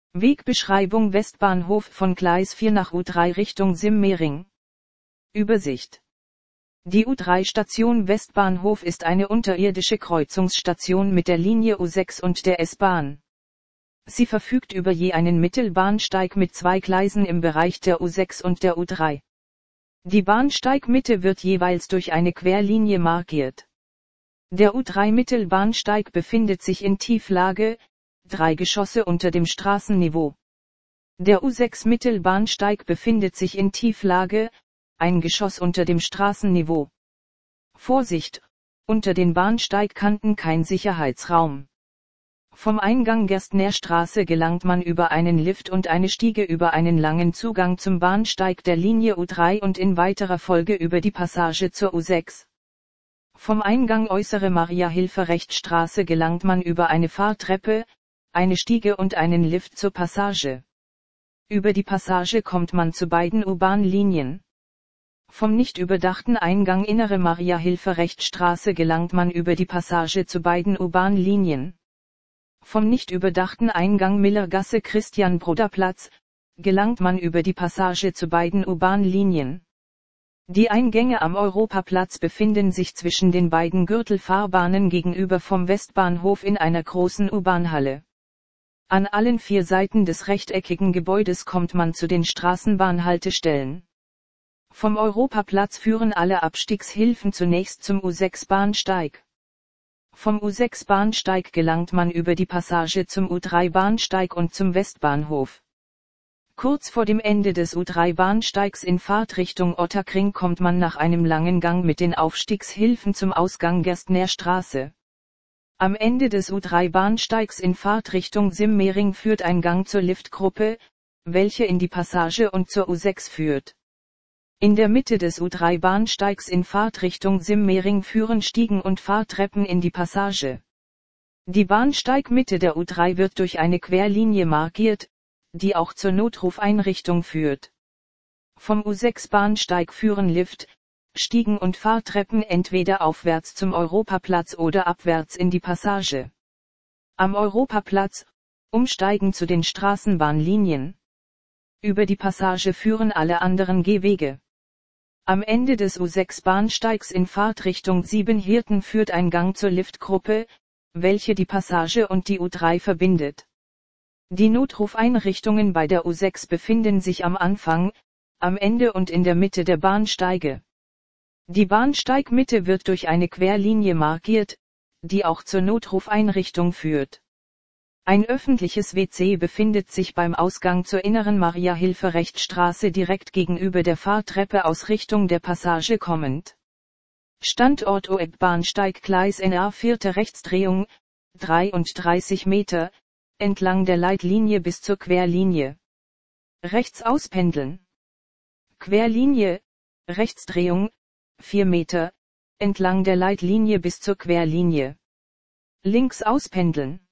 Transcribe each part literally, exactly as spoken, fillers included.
Wegbeschreibung Westbahnhof von Gleis vier nach U drei Richtung Simmering. Übersicht. Die U drei Station Westbahnhof ist eine unterirdische Kreuzungsstation mit der Linie U sechs und der S-Bahn. Sie verfügt über je einen Mittelbahnsteig mit zwei Gleisen im Bereich der U sechs und der U drei. Die Bahnsteigmitte wird jeweils durch eine Querlinie markiert. Der U drei Mittelbahnsteig befindet sich in Tieflage, drei Geschosse unter dem Straßenniveau. Der U sechs Mittelbahnsteig befindet sich in Tieflage, ein Geschoss unter dem Straßenniveau. Vorsicht, unter den Bahnsteigkanten kein Sicherheitsraum. Vom Eingang Gerstner Straße gelangt man über einen Lift und eine Stiege über einen langen Zugang zum Bahnsteig der Linie U drei und in weiterer Folge über die Passage zur U sechs. Vom Eingang Äußere Maria-Hilfer-Recht-Straße gelangt man über eine Fahrtreppe, eine Stiege und einen Lift zur Passage. Über die Passage kommt man zu beiden U-Bahn-Linien. Vom nicht überdachten Eingang Innere Maria-Hilfer-Recht-Straße gelangt man über die Passage zu beiden U-Bahn-Linien. Vom nicht überdachten Eingang Millergasse-Christian-Broder-Platz gelangt man über die Passage zu beiden U-Bahn-Linien. Die Eingänge am Europaplatz befinden sich zwischen den beiden Gürtelfahrbahnen gegenüber vom Westbahnhof in einer großen U-Bahn-Halle. An allen vier Seiten des rechteckigen Gebäudes kommt man zu den Straßenbahnhaltestellen. Vom Europaplatz führen alle Abstiegshilfen zunächst zum U sechs Bahnsteig. Vom U sechs Bahnsteig gelangt man über die Passage zum U drei Bahnsteig und zum Westbahnhof. Kurz vor dem Ende des U drei Bahnsteigs in Fahrtrichtung Ottakring kommt man nach einem langen Gang mit den Aufstiegshilfen zum Ausgang Gerstner Straße. Am Ende des U drei Bahnsteigs in Fahrtrichtung Simmering führt ein Gang zur Liftgruppe, welche in die Passage und zur U sechs führt. In der Mitte des U drei Bahnsteigs in Fahrtrichtung Simmering führen Stiegen und Fahrtreppen in die Passage. Die Bahnsteigmitte der U drei wird durch eine Querlinie markiert, die auch zur Notrufeinrichtung führt. Vom U sechs Bahnsteig führen Lift, Stiegen und Fahrtreppen entweder aufwärts zum Europaplatz oder abwärts in die Passage. Am Europaplatz, umsteigen zu den Straßenbahnlinien. Über die Passage führen alle anderen Gehwege. Am Ende des U sechs Bahnsteigs in Fahrtrichtung Siebenhirten führt ein Gang zur Liftgruppe, welche die Passage und die U drei verbindet. Die Notrufeinrichtungen bei der U sechs befinden sich am Anfang, am Ende und in der Mitte der Bahnsteige. Die Bahnsteigmitte wird durch eine Querlinie markiert, die auch zur Notrufeinrichtung führt. Ein öffentliches W C befindet sich beim Ausgang zur Inneren Maria-Hilfer-Recht-Straße direkt gegenüber der Fahrtreppe aus Richtung der Passage kommend. Standort O E Bahnsteig Gleis N A vierte Rechtsdrehung, dreiunddreißig Meter, entlang der Leitlinie bis zur Querlinie. Rechts auspendeln. Querlinie, Rechtsdrehung, vier Meter, entlang der Leitlinie bis zur Querlinie. Links auspendeln.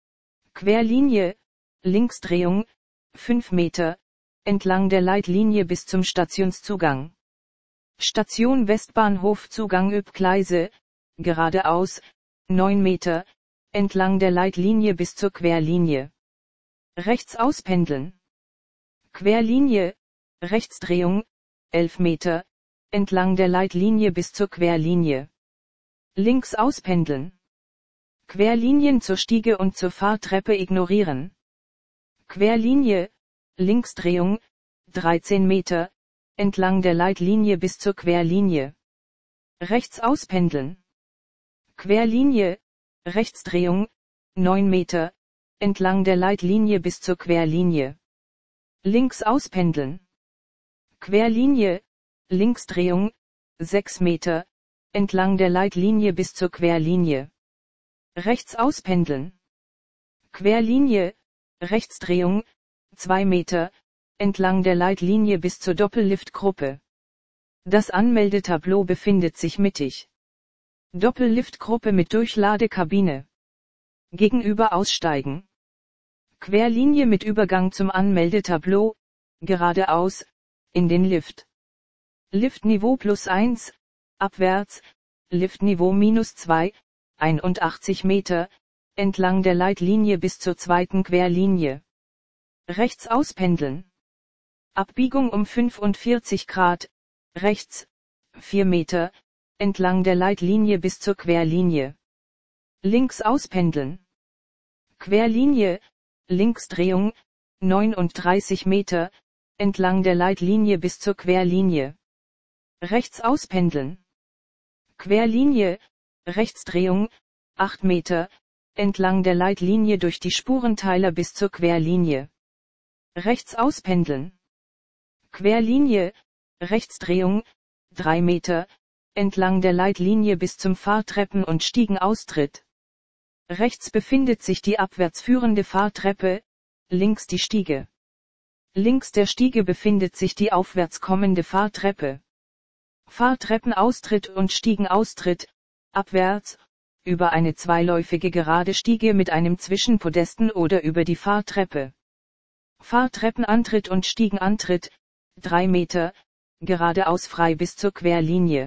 Querlinie, Linksdrehung, fünf Meter, entlang der Leitlinie bis zum Stationszugang. Station Westbahnhof Zugang Ö Gleise, geradeaus, neun Meter, entlang der Leitlinie bis zur Querlinie. Rechts auspendeln. Querlinie, Rechtsdrehung, elf Meter, entlang der Leitlinie bis zur Querlinie. Links auspendeln. Querlinien zur Stiege und zur Fahrtreppe ignorieren. Querlinie, Linksdrehung, dreizehn Meter, entlang der Leitlinie bis zur Querlinie. Rechts auspendeln. Querlinie, Rechtsdrehung, neun Meter, entlang der Leitlinie bis zur Querlinie. Links auspendeln. Querlinie, Linksdrehung, sechs Meter, entlang der Leitlinie bis zur Querlinie. Rechts auspendeln. Querlinie, Rechtsdrehung, zwei Meter, entlang der Leitlinie bis zur Doppelliftgruppe. Das Anmeldetableau befindet sich mittig. Doppelliftgruppe mit Durchladekabine. Gegenüber aussteigen. Querlinie mit Übergang zum Anmeldetableau, geradeaus, in den Lift. Liftniveau plus eins, abwärts, Liftniveau minus zwei, einundachtzig Meter, entlang der Leitlinie bis zur zweiten Querlinie. rechts auspendeln. Abbiegung um fünfundvierzig Grad, rechts, vier Meter, entlang der Leitlinie bis zur Querlinie. Links auspendeln. Querlinie, Linksdrehung, neununddreißig Meter, entlang der Leitlinie bis zur Querlinie. Rechts auspendeln. Querlinie, Rechtsdrehung, acht Meter, entlang der Leitlinie durch die Spurenteiler bis zur Querlinie. Rechts auspendeln. Querlinie, Rechtsdrehung, drei Meter, entlang der Leitlinie bis zum Fahrtreppen- und Stiegenaustritt. Rechts befindet sich die abwärts führende Fahrtreppe, links die Stiege. Links der Stiege befindet sich die aufwärts kommende Fahrtreppe. Fahrtreppenaustritt und Stiegenaustritt, abwärts, über eine zweiläufige gerade Stiege mit einem Zwischenpodesten oder über die Fahrtreppe. Fahrtreppenantritt und Stiegenantritt, drei Meter, geradeaus frei bis zur Querlinie.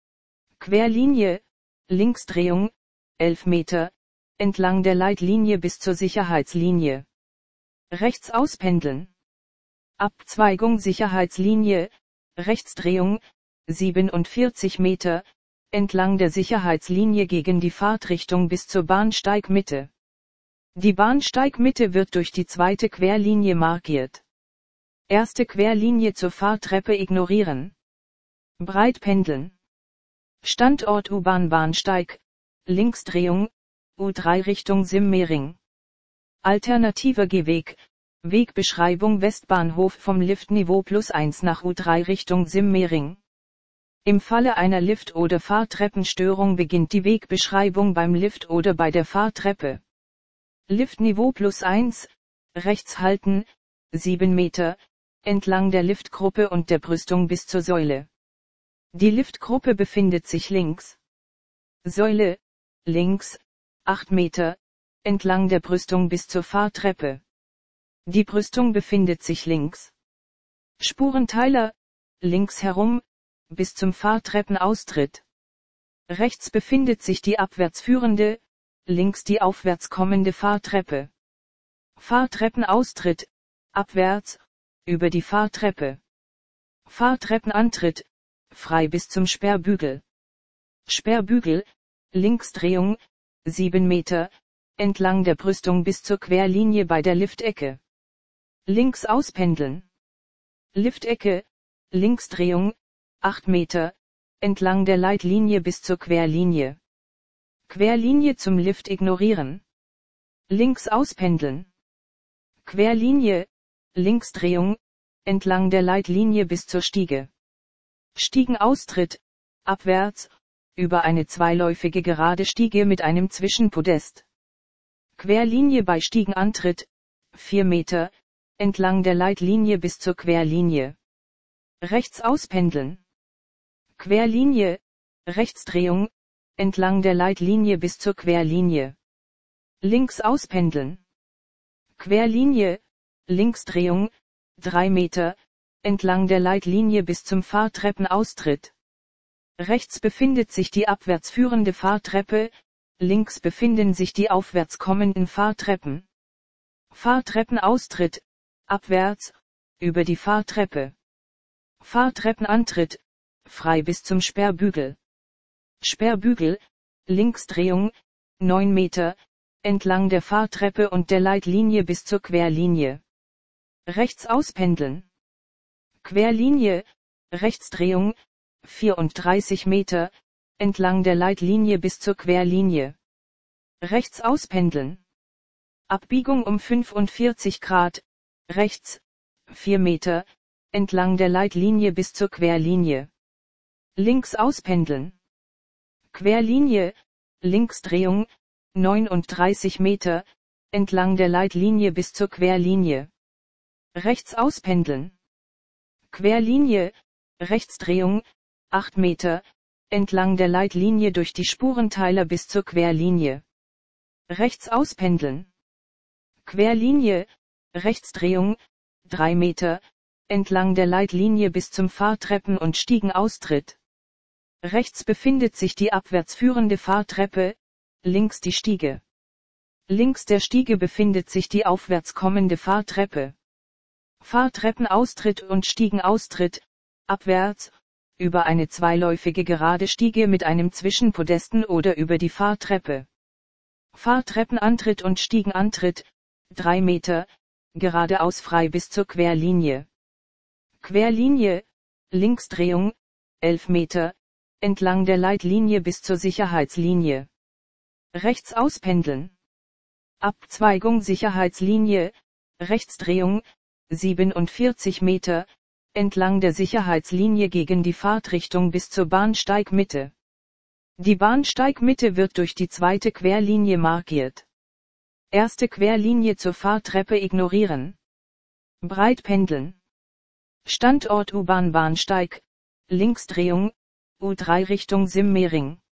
Querlinie, Linksdrehung, elf Meter, entlang der Leitlinie bis zur Sicherheitslinie. Rechts auspendeln. Abzweigung Sicherheitslinie, Rechtsdrehung, siebenundvierzig Meter, entlang der Sicherheitslinie gegen die Fahrtrichtung bis zur Bahnsteigmitte. Die Bahnsteigmitte wird durch die zweite Querlinie markiert. Erste Querlinie zur Fahrtreppe ignorieren. Breit pendeln. Standort U-Bahn-Bahnsteig, Linksdrehung, U drei Richtung Simmering. Alternativer Gehweg, Wegbeschreibung Westbahnhof vom Liftniveau plus eins nach U drei Richtung Simmering. Im Falle einer Lift- oder Fahrtreppenstörung beginnt die Wegbeschreibung beim Lift oder bei der Fahrtreppe. Liftniveau plus eins, rechts halten, sieben Meter, entlang der Liftgruppe und der Brüstung bis zur Säule. Die Liftgruppe befindet sich links. Säule, links, acht Meter, entlang der Brüstung bis zur Fahrtreppe. Die Brüstung befindet sich links. Spurenteiler, links herum, bis zum Fahrtreppenaustritt. Rechts befindet sich die abwärts führende, links die aufwärts kommende Fahrtreppe. Fahrtreppenaustritt, abwärts, über die Fahrtreppe. Fahrtreppenantritt, frei bis zum Sperrbügel. Sperrbügel, Linksdrehung, sieben Meter, entlang der Brüstung bis zur Querlinie bei der Liftecke. Links auspendeln. Liftecke, Linksdrehung, acht Meter, entlang der Leitlinie bis zur Querlinie. Querlinie zum Lift ignorieren. Links auspendeln. Querlinie, Linksdrehung, entlang der Leitlinie bis zur Stiege. Stiegenaustritt, abwärts, über eine zweiläufige gerade Stiege mit einem Zwischenpodest. Querlinie bei Stiegenantritt, vier Meter, entlang der Leitlinie bis zur Querlinie. Rechts auspendeln. Querlinie, Rechtsdrehung, entlang der Leitlinie bis zur Querlinie. Links auspendeln. Querlinie, Linksdrehung, drei Meter, entlang der Leitlinie bis zum Fahrtreppenaustritt. Rechts befindet sich die abwärts führende Fahrtreppe, links befinden sich die aufwärts kommenden Fahrtreppen. Fahrtreppenaustritt, abwärts, über die Fahrtreppe. Fahrtreppenantritt, frei bis zum Sperrbügel. Sperrbügel, Linksdrehung, neun Meter, entlang der Fahrtreppe und der Leitlinie bis zur Querlinie. Rechts auspendeln. Querlinie, Rechtsdrehung, vierunddreißig Meter, entlang der Leitlinie bis zur Querlinie. Rechts auspendeln. Abbiegung um fünfundvierzig Grad, rechts, vier Meter, entlang der Leitlinie bis zur Querlinie. Links auspendeln. Querlinie, Linksdrehung, neununddreißig Meter, entlang der Leitlinie bis zur Querlinie. Rechts auspendeln. Querlinie, Rechtsdrehung, acht Meter, entlang der Leitlinie durch die Spurenteiler bis zur Querlinie. Rechts auspendeln. Querlinie, Rechtsdrehung, drei Meter, entlang der Leitlinie bis zum Fahrtreppen- und Stiegenaustritt. Rechts befindet sich die abwärts führende Fahrtreppe, links die Stiege. Links der Stiege befindet sich die aufwärts kommende Fahrtreppe. Fahrtreppenaustritt und Stiegenaustritt, abwärts, über eine zweiläufige gerade Stiege mit einem Zwischenpodesten oder über die Fahrtreppe. Fahrtreppenantritt und Stiegenantritt, drei Meter, geradeaus frei bis zur Querlinie. Querlinie, Linksdrehung, elf Meter, entlang der Leitlinie bis zur Sicherheitslinie. Rechts auspendeln. Abzweigung Sicherheitslinie, Rechtsdrehung, siebenundvierzig Meter, entlang der Sicherheitslinie gegen die Fahrtrichtung bis zur Bahnsteigmitte. Die Bahnsteigmitte wird durch die zweite Querlinie markiert. Erste Querlinie zur Fahrtreppe ignorieren. Breit pendeln. Standort U-Bahn Bahnsteig, Linksdrehung, U drei Richtung Simmering.